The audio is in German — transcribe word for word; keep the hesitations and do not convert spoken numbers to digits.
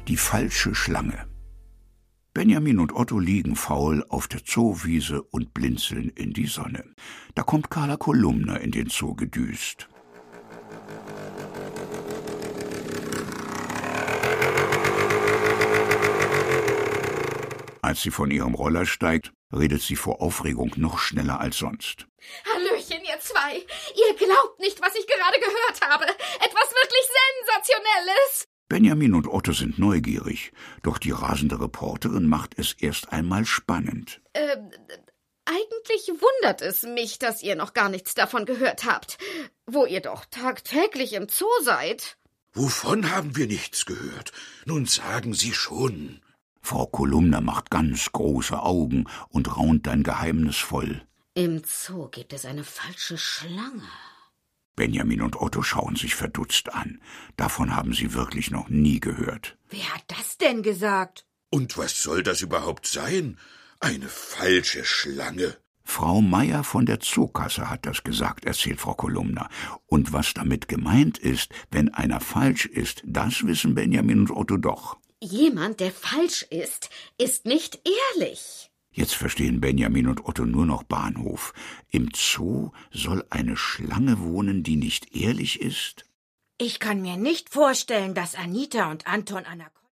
Die falsche Schlange. Benjamin und Otto liegen faul auf der Zoowiese und blinzeln in die Sonne. Da kommt Carla Kolumna in den Zoo gedüst. Als sie von ihrem Roller steigt, redet sie vor Aufregung noch schneller als sonst. Hallöchen, ihr zwei. Ihr glaubt nicht, was ich gerade gehört habe. Etwas wirklich Sensationelles. Benjamin und Otto sind neugierig, doch die rasende Reporterin macht es erst einmal spannend. Äh, eigentlich wundert es mich, dass ihr noch gar nichts davon gehört habt, wo ihr doch tagtäglich im Zoo seid. Wovon haben wir nichts gehört? Nun sagen Sie schon. Frau Kolumna macht ganz große Augen und raunt dann geheimnisvoll. Im Zoo gibt es eine falsche Schlange. Benjamin und Otto schauen sich verdutzt an. Davon haben sie wirklich noch nie gehört. Wer hat das denn gesagt? Und was soll das überhaupt sein? Eine falsche Schlange. Frau Meier von der Zookasse hat das gesagt, erzählt Frau Kolumna. Und was damit gemeint ist, wenn einer falsch ist, das wissen Benjamin und Otto doch. Jemand, der falsch ist, ist nicht ehrlich. Jetzt verstehen Benjamin und Otto nur noch Bahnhof. Im Zoo soll eine Schlange wohnen, die nicht ehrlich ist? Ich kann mir nicht vorstellen, dass Anita und Anton Anna